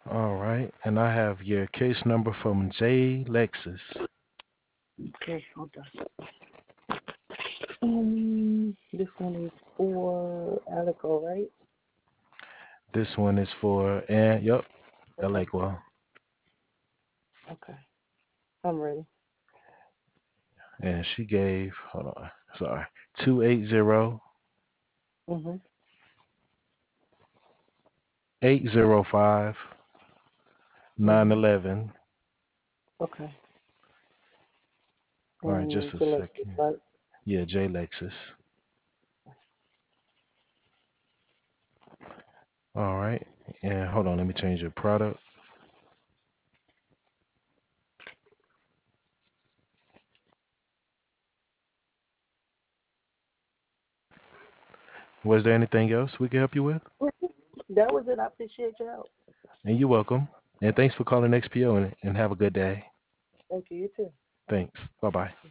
All right. And I have your case number from J Lexus. Okay, hold on. This one is for Alico, right? This one is for, and yep, Okay, Elecqua. okay. I'm ready. And she gave, hold on, sorry, 280 Mhm. 805 Mhm. 911. Okay. All right, And just a select this, second. right? Yeah, J Lexus. All right. And hold on, let me change your product. Was there anything else we can help you with? That was it. I appreciate your help. And you're welcome. And thanks for calling XPO and have a good day. Thank you. You too. Thanks. Bye bye.